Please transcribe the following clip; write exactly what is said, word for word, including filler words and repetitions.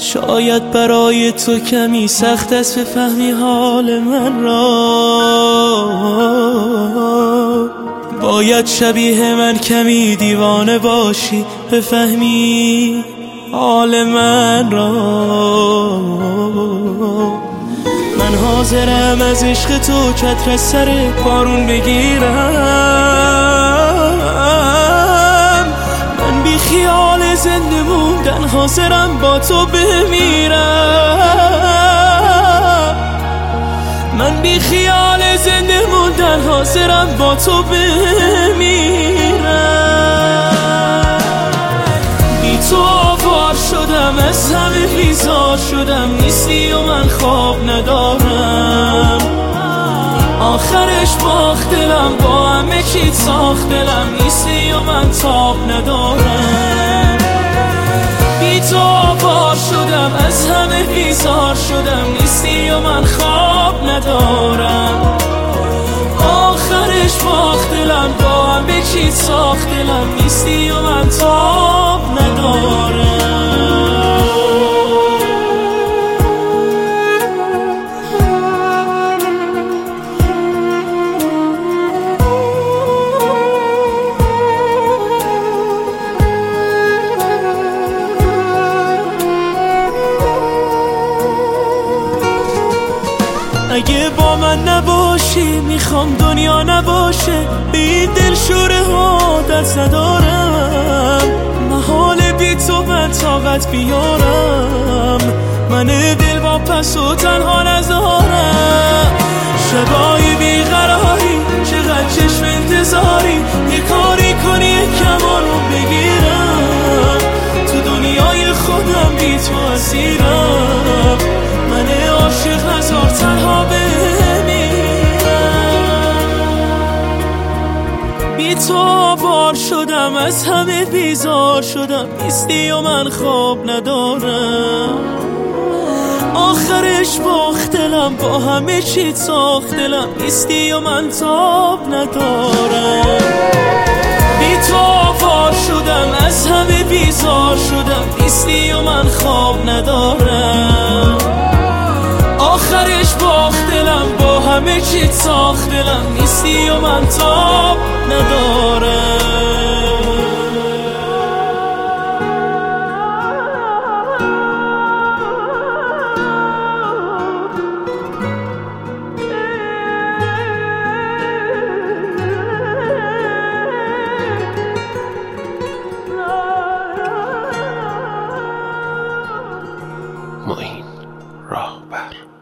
شاید برای تو کمی سخت است بفهمی حال من را، باید شبیه من کمی دیوانه باشی بفهمی حال من را. من حاضرم از عشق تو چتر از سر بارون بگیرم، من بی خیال زنده موندن حاضرم با تو بمیرم، من بی خیال زنده موندن حاضرم با تو بمیرم. بی تو آوار شدم، از همه بیزار شدم، نیستی و من خواب ندارم، آخرش باخت دلم، با همه چیت ساخت دلم، نیستی و من تاب ندارم. بی تو آوار شدم، از همه بیزار شدم، نیستی و من خواب ندارم، آخرش باخت دلم، با همه چیت ساخت دلم، نیستی و من تاب ندارم. اگه با من نباشی میخوام دنیا نباشه، به این دلشوره عادت ندارم، محال بی تو من طاقت بیارم، من دل واپس و تنها نذارم. شبای بیقراری چقدر چشم انتظاری، یه کاری کنی یکم آروم بگیرم، تو دنیای خودم بی تو اسیرم، من عاشق هزار تنها بمیرم. بی تو آوار شدم، از همه بیزار شدم، نیستی و من خواب ندارم، آخرش باخت دلم، با همه چیت ساخت دلم، نیستی و من تاب ندارم. بی تو آوار شدم، از همه بیزار شدم، نیستی و من خواب ندارم، آخرش باخت دلم، با همه چیت ساخت دلم، نیستی و من تاب ندارم. معین راهبر.